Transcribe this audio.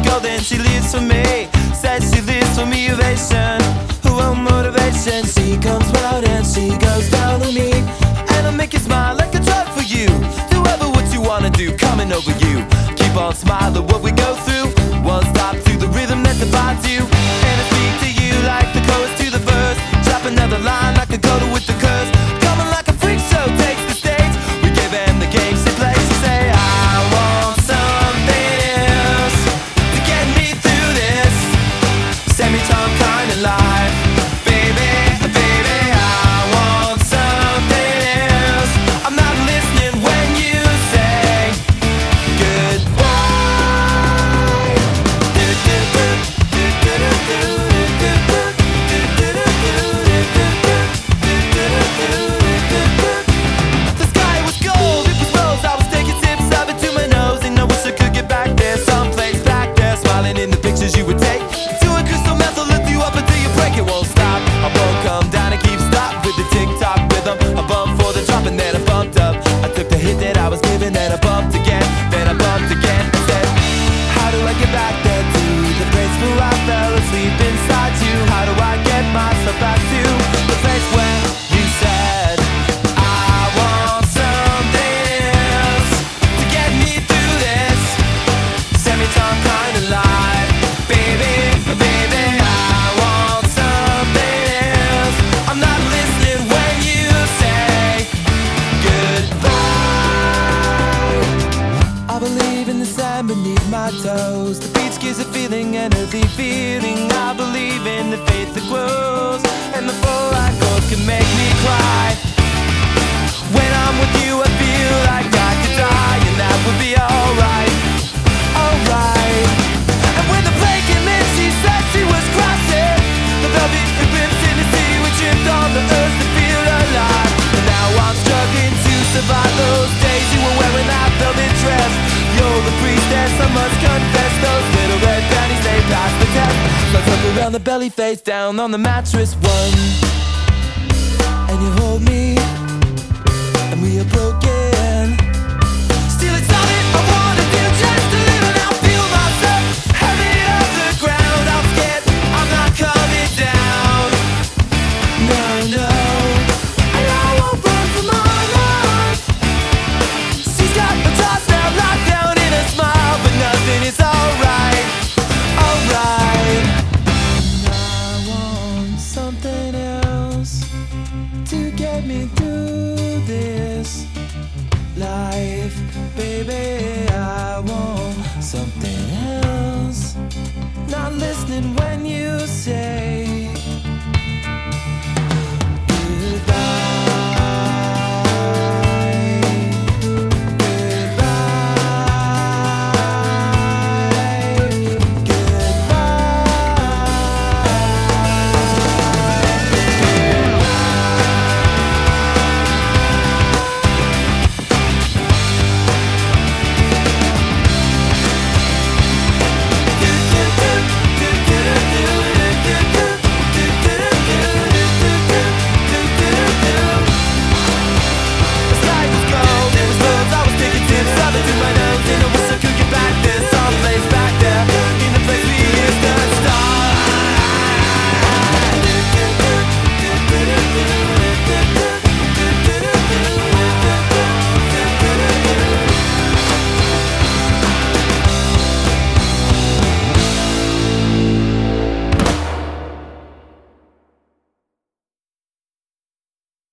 well then she lives for me. Says she lives for me, ovation, her own motivation. She comes round and she goes down on me, and I'll make you smile like a drug for you. Do ever what you wanna do, coming over you. Keep on smiling what we go through. One stop to the rhythm that defines you, and I speak to you like the chorus to the verse. Drop another line like a coda with the curse. Coming like a freak show takes the stage. We give them the game she plays. She say I want something else to get me through this semi-time kind of life. Baby, baby, I want something else. I'm not listening when you say goodbye. The sky was gold, it was rose. I was taking sips of it to my nose, and I wish I could get back there, someplace back there, smiling in the pictures you would take. To a crystal method, lift you up until you break. It won't stop. I won't come down and keep stop with the tick-tock rhythm. I bumped for the drop and then I bumped up. I took the hit that I was given, then I bumped again, then I bumped again. I said, how do I get back there to the place where I fell asleep inside you? How do I get myself back to the place where you said I want something else to get me through this semi-time kind of life? Baby, baby, I want something else. I'm not listening when you say goodbye. I believe in the sand beneath my toes. The beach gives a feeling, an earthy feeling. I believe in the faith that grows, and the full light goes can make me cry. When I'm with you I feel like I could die, and that would be alright, alright. And when the plane came in she said she was crossing the velvet ribbons in the sea. We tripped on the earth to feel alive, and now I'm struggling to survive those days you were wearing that velvet dress. You're the priestess, I must confess. Those little red panties, they pass the test. So I tuck around the belly, face down on the mattress one, and you hold me, and we are broken. Still it's all that I wanna do, just to live and I'll feel myself heavy off the ground. I'm scared I'm not coming down. No, no, and I won't run from my life. She's got the toss now locked down in a smile, but nothing is alright, alright. And I want something else to get me through this life. Baby, I want something else. Not listening when you say